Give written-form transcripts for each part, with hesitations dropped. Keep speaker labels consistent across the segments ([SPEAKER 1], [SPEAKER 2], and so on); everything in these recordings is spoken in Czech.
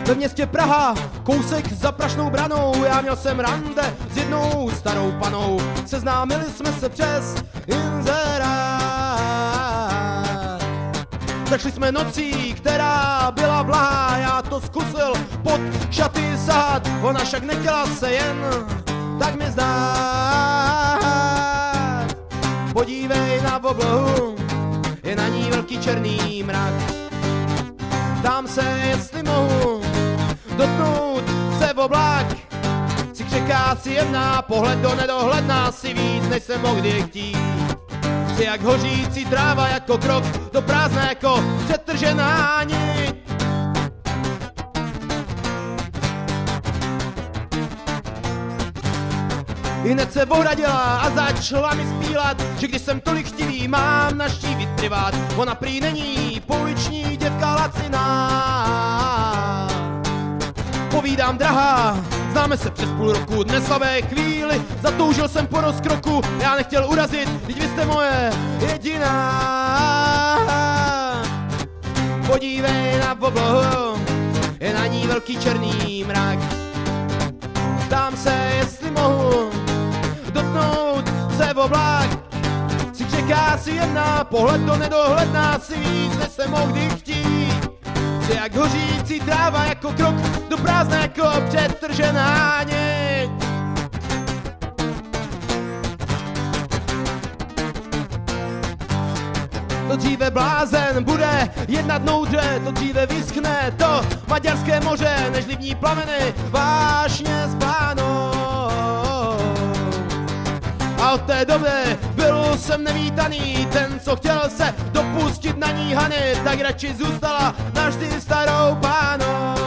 [SPEAKER 1] Ve městě Praha, kousek za Prašnou branou, já měl jsem rande s jednou starou panou. Seznámili jsme se přes inzerát. Začali jsme nocí, která byla vlahá, já to zkusil pod šaty sát. Ona však nechtěla se jen tak mi zdát. Podívej na oblohu, je na ní velký černý mrak. Ptám se, jestli mohu dotknout se v oblak. Si křeká si jemná, pohled do nedohledná, si víc, než jsem mohl kdy chtít. Jsi jak hořící tráva, jako krok do prázdna, jako přetržená nit. I hned se ohradila a začala mi spílat, že když jsem tolik chtivý, mám naštívit privát. Ona prý není pouliční děvka laciná. Povídám, drahá, známe se přes půl roku, dnes slavé chvíli, zatoužil jsem po rozkroku. Já nechtěl urazit, vždyť vy jste moje jediná. Podívej na oblohu, je na ní velký černý mrak. Ptám se, jestli mohu dotknout se v oblak. Si čeká si jedna, pohled do nedohledná, si víc, než jsem mohl kdy chtít. Jsi jak hořící tráva, jako krok do prázdna, jako přetržená nit. To dříve blázen bude jednat moudře, to dříve vyschne to Maďarské moře, než v ní plameny vášně spánou. A od té doby byl jsem nevítaný, ten, co chtěl se dopustit na ní hany, tak radši zůstala navždy starou pánou.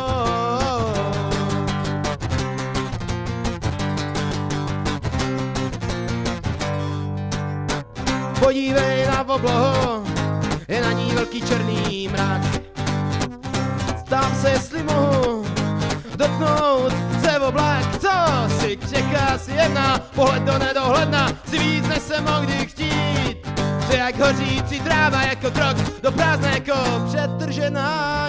[SPEAKER 1] Podívej na oblohu, je na ní velký černý mrak. Ptám se, jestli mohu dotknout se v oblak. Co si čeká si jedna, pohled do nedohledna, si víc, než jsem mohl kdy chtít. Jsi jak hořící tráva, jako krok do prázdna, jako přetržená